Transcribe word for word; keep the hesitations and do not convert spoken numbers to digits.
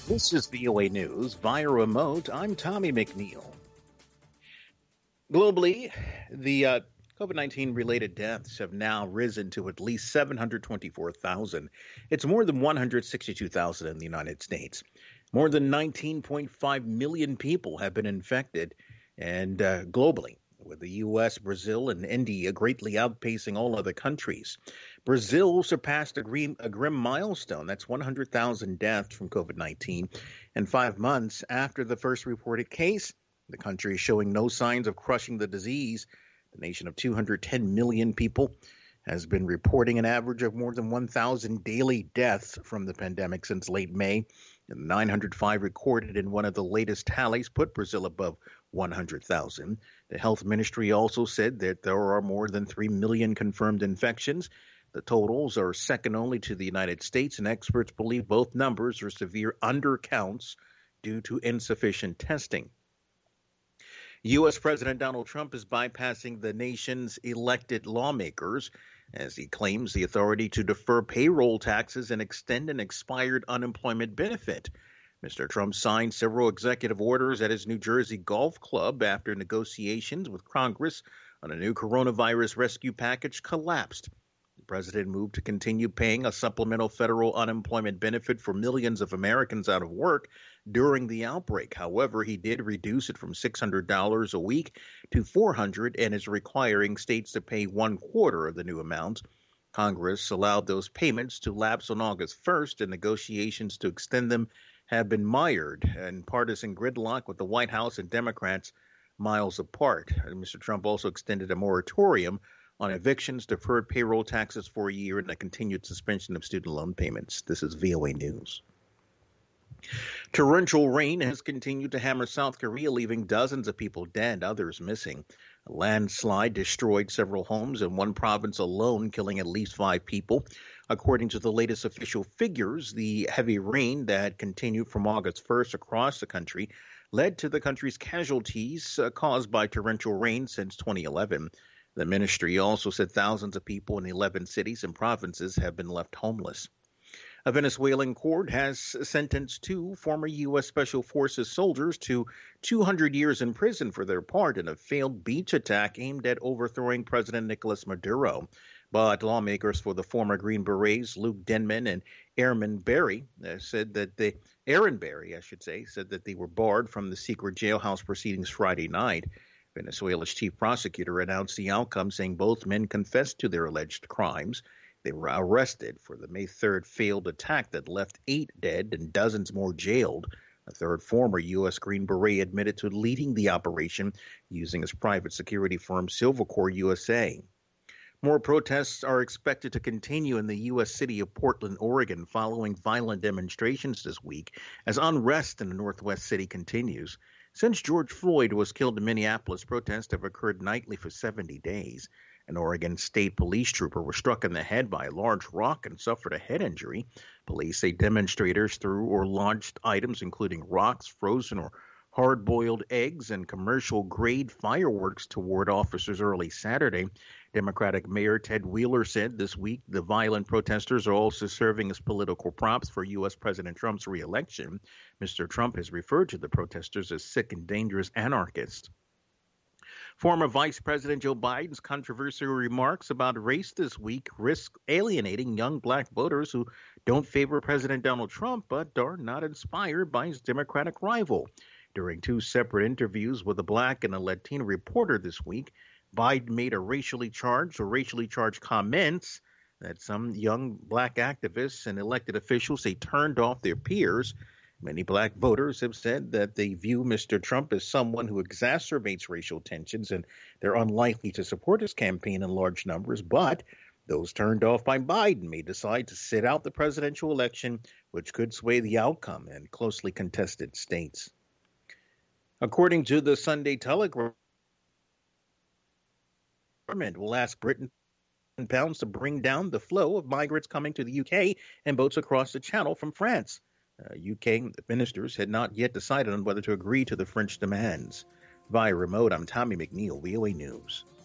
This is V O A News via remote. I'm Tommy McNeil. Globally, the uh, COVID nineteen related deaths have now risen to at least seven hundred twenty-four thousand. It's more than one hundred sixty-two thousand in the United States. More than nineteen point five million people have been infected, and uh, globally, with the U S, Brazil, and India greatly outpacing all other countries. Brazil surpassed a grim, a grim milestone. That's one hundred thousand deaths from COVID nineteen. And five months after the first reported case, the country is showing no signs of crushing the disease. The nation of two hundred ten million people has been reporting an average of more than one thousand daily deaths from the pandemic since late May. And nine hundred five recorded in one of the latest tallies put Brazil above one hundred thousand. The health ministry also said that there are more than three million confirmed infections. The totals are second only to the United States, and experts believe both numbers are severe undercounts due to insufficient testing. U S. President Donald Trump is bypassing the nation's elected lawmakers as he claims the authority to defer payroll taxes and extend an expired unemployment benefit. Mister Trump signed several executive orders at his New Jersey golf club after negotiations with Congress on a new coronavirus rescue package collapsed. The president moved to continue paying a supplemental federal unemployment benefit for millions of Americans out of work during the outbreak. However, he did reduce it from six hundred dollars a week to four hundred dollars and is requiring states to pay one quarter of the new amount. Congress allowed those payments to lapse on August first, and negotiations to extend them have been mired in partisan gridlock with the White House and Democrats miles apart. Mister Trump also extended a moratorium on evictions, deferred payroll taxes for a year, and a continued suspension of student loan payments. This is V O A News. Torrential rain has continued to hammer South Korea, leaving dozens of people dead, others missing. A landslide destroyed several homes in one province alone, killing at least five people. According to the latest official figures, the heavy rain that continued from August first across the country led to the country's casualties uh, caused by torrential rain since twenty eleven. The ministry also said thousands of people in eleven cities and provinces have been left homeless. A Venezuelan court has sentenced two former U S. Special Forces soldiers to two hundred years in prison for their part in a failed beach attack aimed at overthrowing President Nicolas Maduro. But lawmakers for the former Green Berets, Luke Denman and Airman Berry, uh, said that they, Aaron Berry, I should say, said that they were barred from the secret jailhouse proceedings Friday night. Venezuela's chief prosecutor announced the outcome, saying both men confessed to their alleged crimes. They were arrested for the May third failed attack that left eight dead and dozens more jailed. A third former U S. Green Beret admitted to leading the operation using his private security firm Silvercore U S A. More protests are expected to continue in the U S city of Portland, Oregon, following violent demonstrations this week as unrest in the Northwest city continues. Since George Floyd was killed in Minneapolis, protests have occurred nightly for seventy days. An Oregon State police trooper was struck in the head by a large rock and suffered a head injury. Police say demonstrators threw or launched items including rocks, frozen or hard-boiled eggs, and commercial-grade fireworks toward officers early Saturday. Democratic Mayor Ted Wheeler said this week the violent protesters are also serving as political props for U S. President Trump's re-election. Mister Trump has referred to the protesters as sick and dangerous anarchists. Former Vice President Joe Biden's controversial remarks about race this week risk alienating young black voters who don't favor President Donald Trump but are not inspired by his Democratic rival. During two separate interviews with a black and a Latino reporter this week, Biden made a racially charged or racially charged comments that some young black activists and elected officials say turned off their peers. Many black voters have said that they view Mister Trump as someone who exacerbates racial tensions, and they're unlikely to support his campaign in large numbers. But those turned off by Biden may decide to sit out the presidential election, which could sway the outcome in closely contested states. According to the Sunday Telegraph, the government will ask Britain pounds to bring down the flow of migrants coming to the U K and boats across the Channel from France. Uh, U K ministers had not yet decided on whether to agree to the French demands. Via remote, I'm Tommy McNeil, V O A News.